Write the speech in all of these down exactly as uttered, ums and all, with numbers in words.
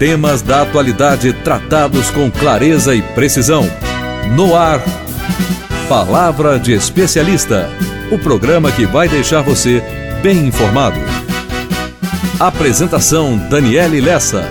Temas da atualidade tratados com clareza e precisão. No ar, Palavra de Especialista. O programa que vai deixar você bem informado. Apresentação Daniele Lessa.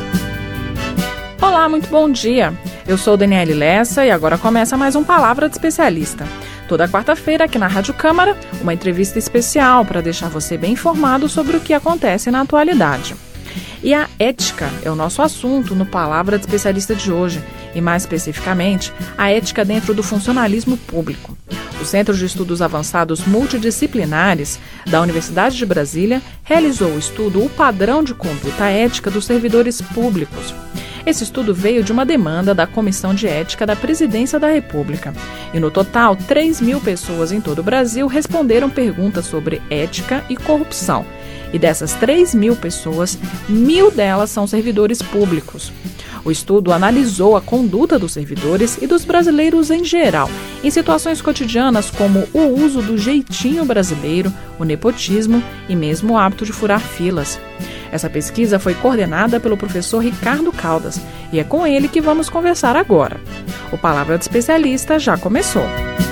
Olá, muito bom dia. Eu sou Daniele Lessa e agora começa mais um Palavra de Especialista. Toda quarta-feira aqui na Rádio Câmara, uma entrevista especial para deixar você bem informado sobre o que acontece na atualidade. E a ética é o nosso assunto no Palavra de Especialista de hoje, e mais especificamente, a ética dentro do funcionalismo público. O Centro de Estudos Avançados Multidisciplinares da Universidade de Brasília realizou o estudo O Padrão de Conduta Ética dos Servidores Públicos. Esse estudo veio de uma demanda da Comissão de Ética da Presidência da República. E no total, três mil pessoas em todo o Brasil responderam perguntas sobre ética e corrupção. E dessas três mil pessoas, mil delas são servidores públicos. O estudo analisou a conduta dos servidores e dos brasileiros em geral, em situações cotidianas como o uso do jeitinho brasileiro, o nepotismo e mesmo o hábito de furar filas. Essa pesquisa foi coordenada pelo professor Ricardo Caldas e é com ele que vamos conversar agora. O Palavra de Especialista já começou.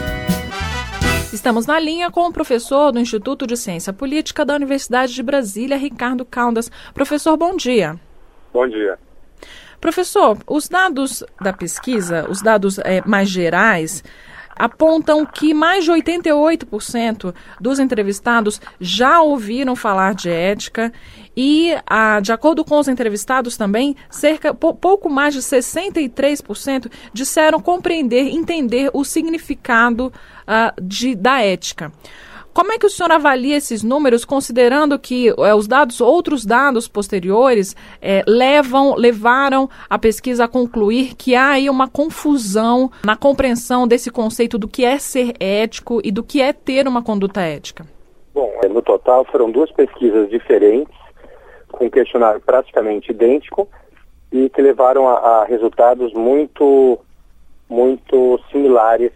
Estamos na linha com o professor do Instituto de Ciência Política da Universidade de Brasília, Ricardo Caldas. Professor, bom dia. Bom dia. Professor, os dados da pesquisa, os dados é, mais gerais, apontam que mais de oitenta e oito por cento dos entrevistados já ouviram falar de ética e, ah, de acordo com os entrevistados também, cerca, pouco mais de sessenta e três por cento disseram compreender, entender o significado ah, de, da ética. Como é que o senhor avalia esses números, considerando que é, os dados, outros dados posteriores é, levam, levaram a pesquisa a concluir que há aí uma confusão na compreensão desse conceito do que é ser ético e do que é ter uma conduta ética? Bom, no total foram duas pesquisas diferentes, com um questionário praticamente idêntico e que levaram a, a resultados muito, muito similares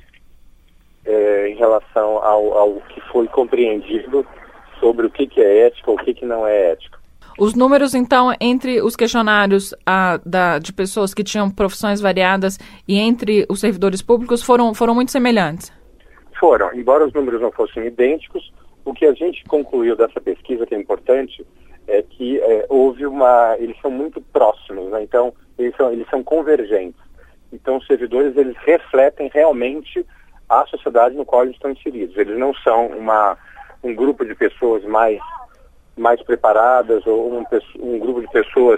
É, em relação ao, ao que foi compreendido sobre o que, que é ética ou o que, que não é ético. Os números, então, entre os questionários ah, da, de pessoas que tinham profissões variadas e entre os servidores públicos foram, foram muito semelhantes? Foram, embora os números não fossem idênticos, o que a gente concluiu dessa pesquisa, que é importante, é que é, houve uma... eles são muito próximos, né? Então, eles são, eles são convergentes. Então, os servidores, eles refletem realmente a sociedade no qual eles estão inseridos. Eles não são uma, um grupo de pessoas mais, mais preparadas ou um, um grupo de pessoas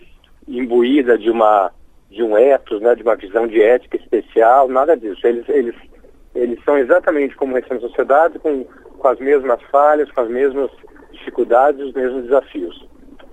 imbuída de, uma, de um ethos, né, de uma visão de ética especial, nada disso. Eles, eles, eles são exatamente como o restante da sociedade, com, com as mesmas falhas, com as mesmas dificuldades, os mesmos desafios.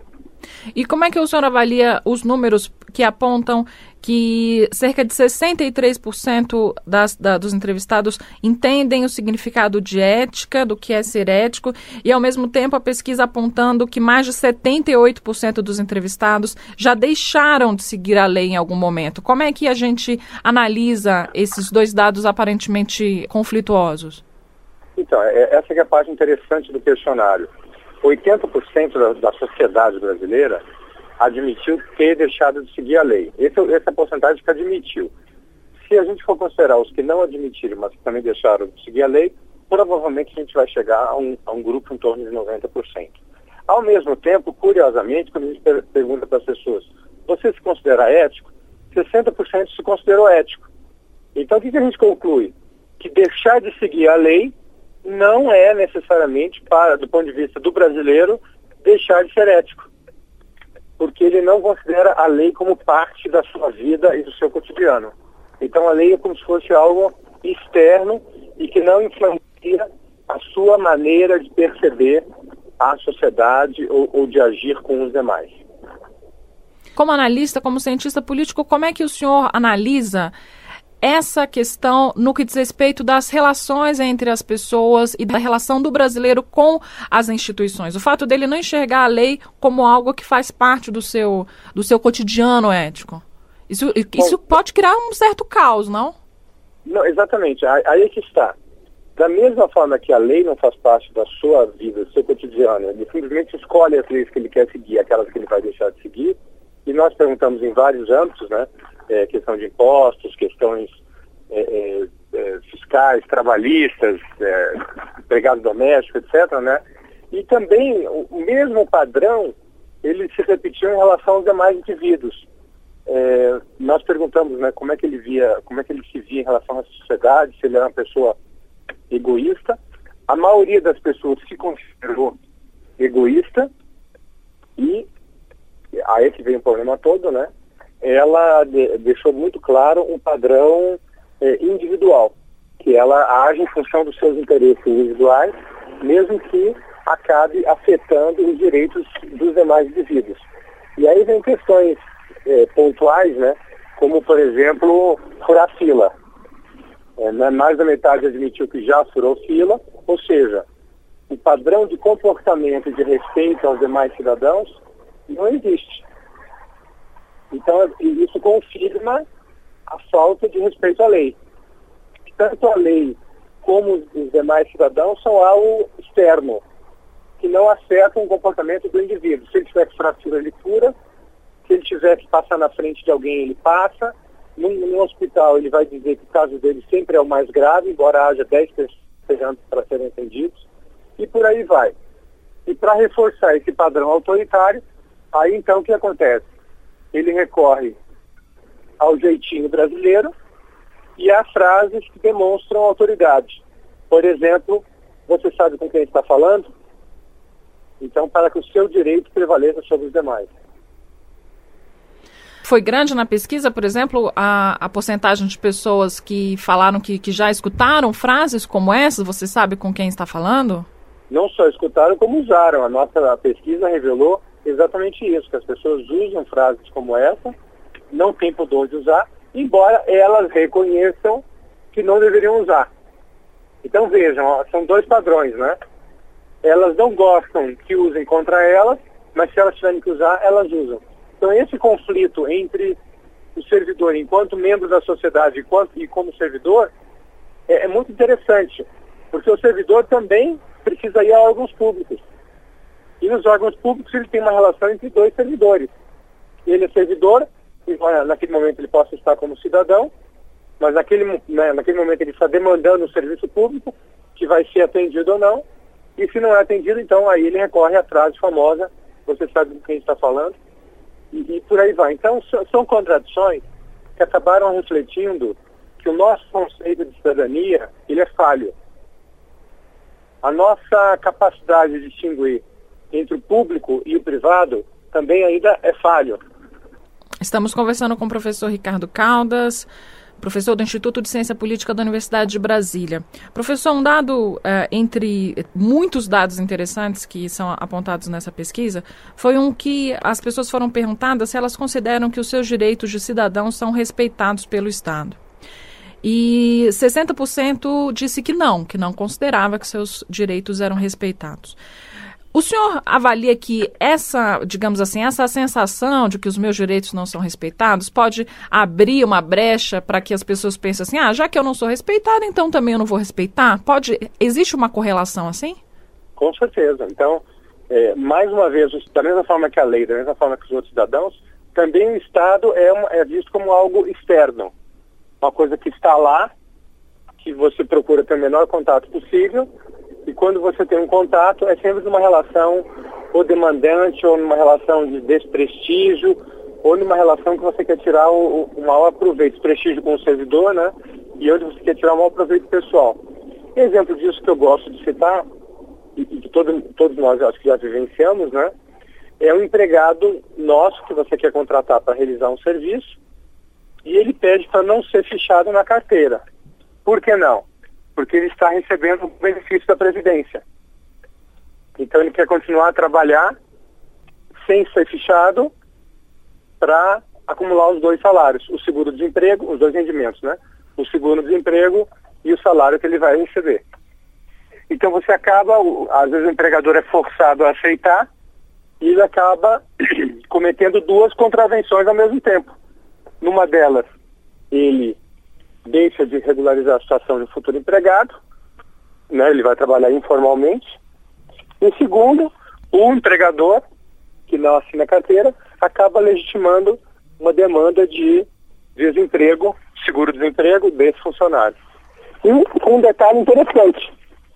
E como é que o senhor avalia os números que apontam que cerca de sessenta e três por cento das, da, dos entrevistados entendem o significado de ética, do que é ser ético, e ao mesmo tempo a pesquisa apontando que mais de setenta e oito por cento dos entrevistados já deixaram de seguir a lei em algum momento? Como é que a gente analisa esses dois dados aparentemente conflituosos? Então, essa que é a parte interessante do questionário. oitenta por cento da, da sociedade brasileira admitiu ter deixado de seguir a lei. Esse, essa é a porcentagem que admitiu. Se a gente for considerar os que não admitiram, mas que também deixaram de seguir a lei, provavelmente a gente vai chegar a um, a um grupo em torno de noventa por cento. Ao mesmo tempo, curiosamente, quando a gente per- pergunta para as pessoas, você se considera ético? sessenta por cento se considerou ético. Então, o que, que a gente conclui? Que deixar de seguir a lei não é necessariamente, para, do ponto de vista do brasileiro, deixar de ser ético. Porque ele não considera a lei como parte da sua vida e do seu cotidiano. Então a lei é como se fosse algo externo e que não influencia a sua maneira de perceber a sociedade ou, ou de agir com os demais. Como analista, como cientista político, como é que o senhor analisa essa questão no que diz respeito das relações entre as pessoas e da relação do brasileiro com as instituições? O fato dele não enxergar a lei como algo que faz parte do seu, do seu cotidiano ético. Isso, isso Bom, pode criar um certo caos, não? Não, exatamente. Aí é que está. Da mesma forma que a lei não faz parte da sua vida, do seu cotidiano, ele simplesmente escolhe as leis que ele quer seguir, aquelas que ele vai deixar de seguir, e nós perguntamos em vários âmbitos, né? É, questão de impostos, questões é, é, é, fiscais, trabalhistas, é, empregado doméstico, etcétera, né? E também o, o mesmo padrão, ele se repetiu em relação aos demais indivíduos. É, nós perguntamos, né, como é que ele via, como é que ele se via em relação à sociedade, se ele era uma pessoa egoísta. A maioria das pessoas se considerou egoísta e aí que vem o problema todo, né? Ela de, deixou muito claro um padrão é, individual, que ela age em função dos seus interesses individuais, mesmo que acabe afetando os direitos dos demais indivíduos. E aí vem questões é, pontuais, né? Como, por exemplo, furar fila. É, mais da metade admitiu que já furou fila, ou seja, o padrão de comportamento e de respeito aos demais cidadãos não existe. Então, isso confirma a falta de respeito à lei. Tanto a lei como os demais cidadãos são algo externo, que não afetam o comportamento do indivíduo. Se ele tiver que furar fila, ele fura. Se ele tiver que passar na frente de alguém, ele passa. No, no hospital, ele vai dizer que o caso dele sempre é o mais grave, embora haja dez pessoas esperando para serem atendidos. E por aí vai. E para reforçar esse padrão autoritário, aí então o que acontece? Ele recorre ao jeitinho brasileiro e a frases que demonstram autoridade. Por exemplo, você sabe com quem está falando? Então, para que o seu direito prevaleça sobre os demais. Foi grande na pesquisa, por exemplo, a, a porcentagem de pessoas que falaram que, que já escutaram frases como essas? Você sabe com quem está falando? Não só escutaram, como usaram. A nossa pesquisa revelou exatamente isso, que as pessoas usam frases como essa, não têm pudor de usar, embora elas reconheçam que não deveriam usar. Então vejam, são dois padrões, né? Elas não gostam que usem contra elas, mas se elas tiverem que usar, elas usam. Então esse conflito entre o servidor enquanto membro da sociedade enquanto, e como servidor é, é muito interessante, porque o servidor também precisa ir a órgãos públicos. E nos órgãos públicos ele tem uma relação entre dois servidores. Ele é servidor, embora naquele momento ele possa estar como cidadão, mas naquele, né, naquele momento ele está demandando o serviço público, que vai ser atendido ou não, e se não é atendido, então aí ele recorre à frase famosa, você sabe com quem está falando, e, e por aí vai. Então são, são contradições que acabaram refletindo que o nosso conceito de cidadania, ele é falho. A nossa capacidade de distinguir entre o público e o privado também ainda é falho. Estamos conversando com o professor Ricardo Caldas, professor do Instituto de Ciência Política da Universidade de Brasília. Professor, um dado, uh, entre muitos dados interessantes que são apontados nessa pesquisa, foi um que as pessoas foram perguntadas se elas consideram que os seus direitos de cidadão são respeitados pelo Estado. E sessenta por cento disse que não, que não considerava que seus direitos eram respeitados. O senhor avalia que essa, digamos assim, essa sensação de que os meus direitos não são respeitados pode abrir uma brecha para que as pessoas pensem assim, ah, já que eu não sou respeitada, então também eu não vou respeitar? Pode, existe uma correlação assim? Com certeza. Então, é, mais uma vez, da mesma forma que a lei, da mesma forma que os outros cidadãos, também o Estado é, uma, é visto como algo externo. Uma coisa que está lá, que você procura ter o menor contato possível, e quando você tem um contato, é sempre numa relação ou demandante, ou numa relação de desprestígio, ou numa relação que você quer tirar o, o maior proveito, prestígio com o servidor, né? E onde você quer tirar o maior proveito pessoal. Exemplo disso que eu gosto de citar, e que todo, todos nós acho que já vivenciamos, né? É um empregado nosso que você quer contratar para realizar um serviço, e ele pede para não ser fichado na carteira. Por que não? Porque ele está recebendo o benefício da Previdência. Então ele quer continuar a trabalhar sem ser fichado para acumular os dois salários, o seguro-desemprego, os dois rendimentos, né? O seguro-desemprego e o salário que ele vai receber. Então você acaba, às vezes o empregador é forçado a aceitar e ele acaba cometendo duas contravenções ao mesmo tempo. Numa delas, ele deixa de regularizar a situação de um futuro empregado, né, ele vai trabalhar informalmente. Em segundo, o empregador, que não assina a carteira, acaba legitimando uma demanda de desemprego, seguro-desemprego desse funcionário. E com um detalhe interessante,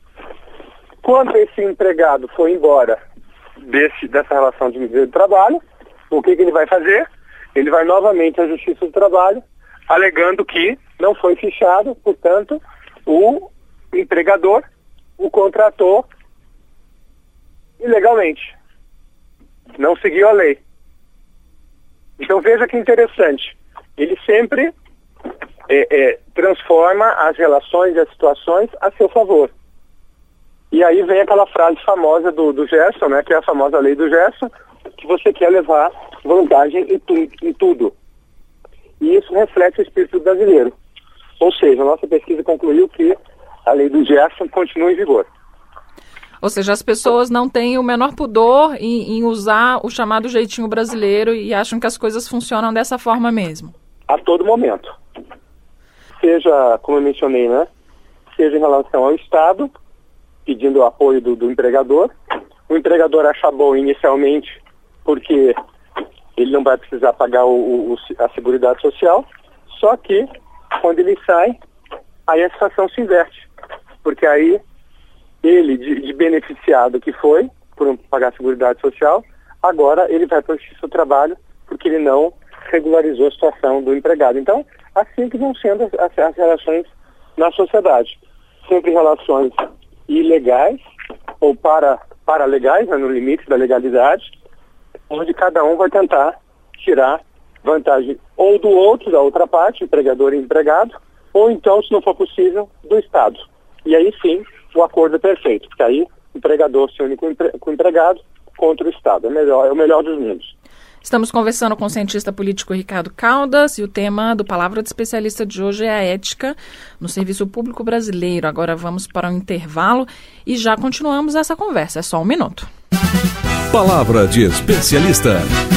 quando esse empregado for embora desse, dessa relação de emprego e trabalho, o que, que ele vai fazer? Ele vai novamente à Justiça do Trabalho, alegando que não foi fichado, portanto, o empregador o contratou ilegalmente. Não seguiu a lei. Então veja que interessante. Ele sempre é, é, transforma as relações e as situações a seu favor. E aí vem aquela frase famosa do, do Gerson, né, que é a famosa lei do Gerson, que você quer levar vantagem em, tu, em tudo. E isso reflete o espírito brasileiro. Ou seja, a nossa pesquisa concluiu que a lei do Gerson continua em vigor. Ou seja, as pessoas não têm o menor pudor em, em usar o chamado jeitinho brasileiro e acham que as coisas funcionam dessa forma mesmo. A todo momento. Seja, como eu mencionei, né? Seja em relação ao Estado, pedindo o apoio do, do empregador. O empregador acha bom inicialmente porque ele não vai precisar pagar o, o, a Seguridade Social, só que quando ele sai, aí a situação se inverte. Porque aí ele, de, de beneficiado que foi, por não pagar a Seguridade Social, agora ele vai para o Justiça do Trabalho porque ele não regularizou a situação do empregado. Então, assim que vão sendo as, as relações na sociedade. Sempre relações ilegais ou para, paralegais, né, no limite da legalidade, onde cada um vai tentar tirar vantagem ou do outro, da outra parte, empregador e empregado, ou então, se não for possível, do Estado. E aí sim, o acordo é perfeito, porque aí o empregador se une com o empregado contra o Estado. É, melhor, é o melhor dos mundos. Estamos conversando com o cientista político Ricardo Caldas e o tema do Palavra de Especialista de hoje é a ética no serviço público brasileiro. Agora vamos para um intervalo e já continuamos essa conversa. É só um minuto. Palavra de Especialista.